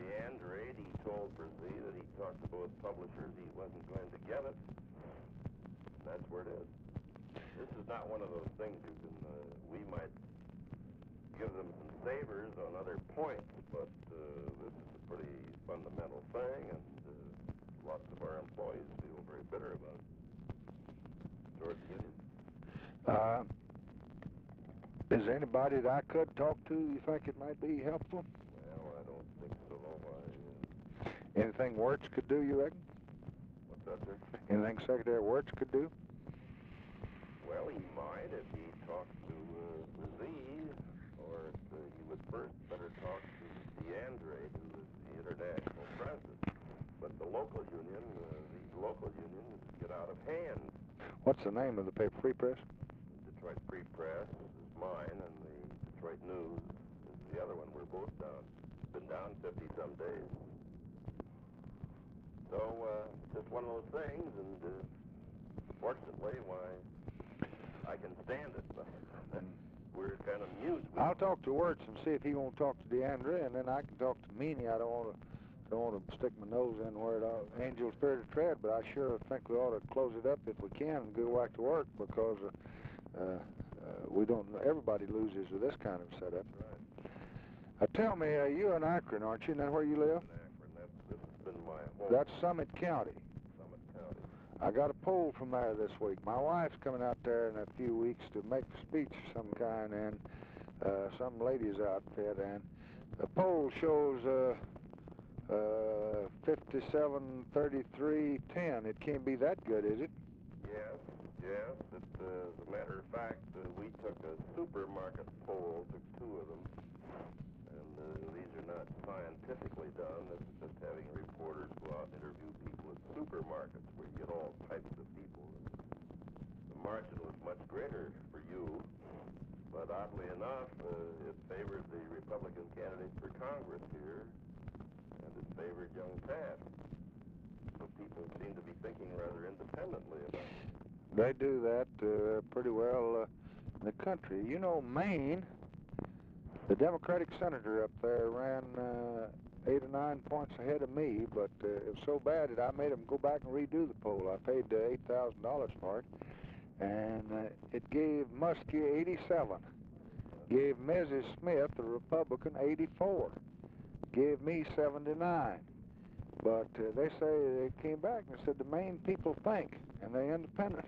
Andrade, he told Brzee that he talked to both publishers. He wasn't going to get it. That's where it is. This is not one of those things you can, we might give them some savers on other points, but this is a pretty fundamental thing, and lots of our employees feel very bitter about it towards the union. Is there anybody that I could talk to you think it might be helpful? Well, I don't think so. Anything Wirtz could do, you reckon? What's that, sir? Anything Secretary Wirtz could do? Well, he might if he talks to Brzee, or he would first better talk to Andrade, who is the international president. But the local union, these local unions get out of hand. What's the name of the paper, Free Press? Detroit Free Press is mine, and the Detroit News is the other one. We're both down. Been down 50-some days. So, just one of those things, and fortunately, why, I can stand it, but we're kind of mute. I'll talk to Wirtz and see if he won't talk to DeAndre, and then I can talk to Meany. I don't want to stick my nose in where angels fear to tread, but I sure think we ought to close it up if we can and go back to work, because we don't. Everybody loses with this kind of setup. Right. Tell me, you're in Akron, aren't you? Isn't that where you live? In Akron. This has been my home. That's Summit County. Summit County. I got a poll from there this week. My wife's coming out there in a few weeks to make a speech of some kind in some ladies' outfit, and the poll shows 57-33-10. It can't be that good, is it? Yes. As a matter of fact, we took a supermarket poll, took 2 of them, and these are not scientifically done. This is just having reporters go out and interview people at supermarkets where you get all types of people. The margin was much greater for you, but oddly enough, it favored the Republican candidate for Congress here, and it favored young Taft. So people seem to be thinking rather independently about it. They do that pretty well in the country. You know, Maine, the Democratic senator up there ran 8 or 9 points ahead of me, but it was so bad that I made him go back and redo the poll. I paid $8,000 for it, and it gave Muskie 87, gave Mrs. Smith, the Republican, 84, gave me 79. But they say they came back and said the Maine people think, and they're independent.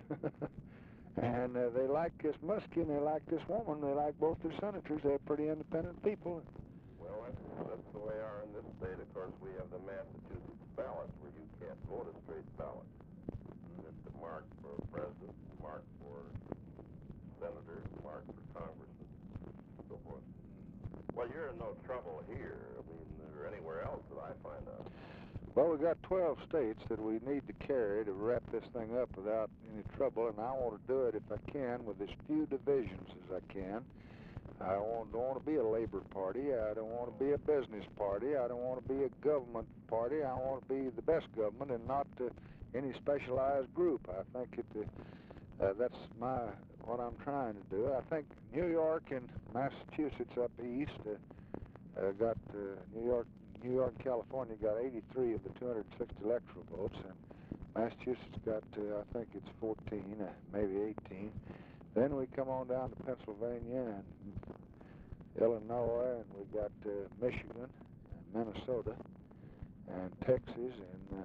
And they like this Muskie, and they like this woman. They like both their senators. They're pretty independent people. Well, that's the way we are in this state. Of course, we have the Massachusetts ballot where you can't vote a straight ballot. It's a mark for president, mark for senator, mark for congressman, and so forth. Well, you're in no trouble here, I mean, or anywhere else that I find out. Well, we've got 12 states that we need to carry to wrap this thing up without any trouble, and I want to do it if I can with as few divisions as I can. I don't want to be a labor party. I don't want to be a business party. I don't want to be a government party. I want to be the best government and not any specialized group. I think that's what I'm trying to do. I think New York and Massachusetts up east got New York and California got 83 of the 260 electoral votes, and Massachusetts got, I think it's 14, maybe 18. Then we come on down to Pennsylvania and Illinois, and we got Michigan and Minnesota and Texas and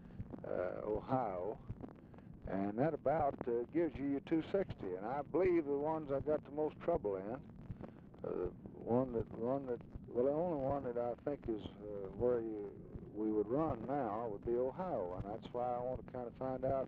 Ohio, and that about gives you your 260. And I believe the ones I got the most trouble in, the only one that I think is where we would run now would be Ohio, and that's why I want to kind of find out.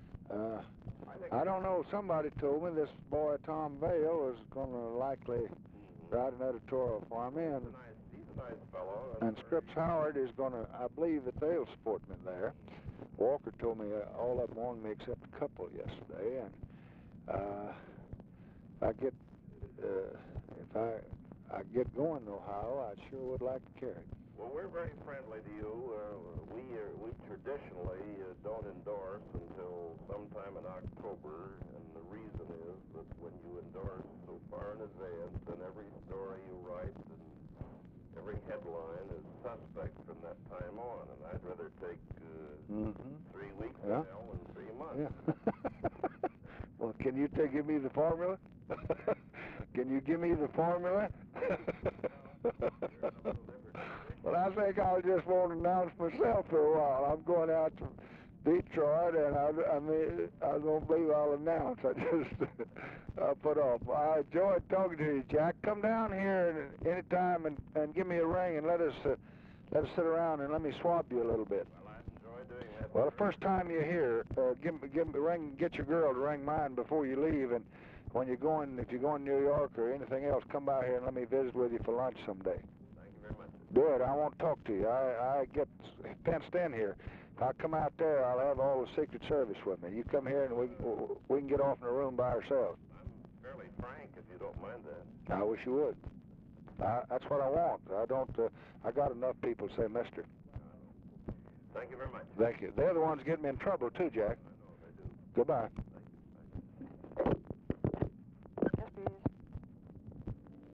I don't know, somebody told me this boy Tom Vail is going to likely write an editorial for me, and he's a nice fellow. And Scripps Howard is going to, I believe that they'll support me there. Walker told me all of them wanted me except a couple yesterday, and if I get going in Ohio, I sure would like to carry it. Well, we're very friendly to you. We traditionally don't endorse until sometime in October, and the reason is that when you endorse so far in advance, then every story you write and every headline is suspect from that time on, and I'd rather take 3 weeks in hell than 3 months. Yeah. Well, can you give me the formula? Can you give me the formula? Well, I think I just want to announce myself for a while. I'm going out to Detroit, and I mean, I don't believe I'll announce. I just put off. I enjoyed talking to you, Jack. Come down here anytime and give me a ring, and let us sit around and let me swab you a little bit. Well, I'd enjoy doing that. Well, the first time you're here, get your girl to ring mine before you leave, and when you're going, if you're going to New York or anything else, come by here and let me visit with you for lunch someday. Thank you very much. Good. I want to talk to you. I get fenced in here. If I come out there, I'll have all the Secret Service with me. You come here and we can get off in a room by ourselves. I'm fairly frank, if you don't mind that. I wish you would. That's what I want. I got enough people say mister. Thank you very much. Thank you. They're the ones getting me in trouble too, Jack. I know they do. Goodbye.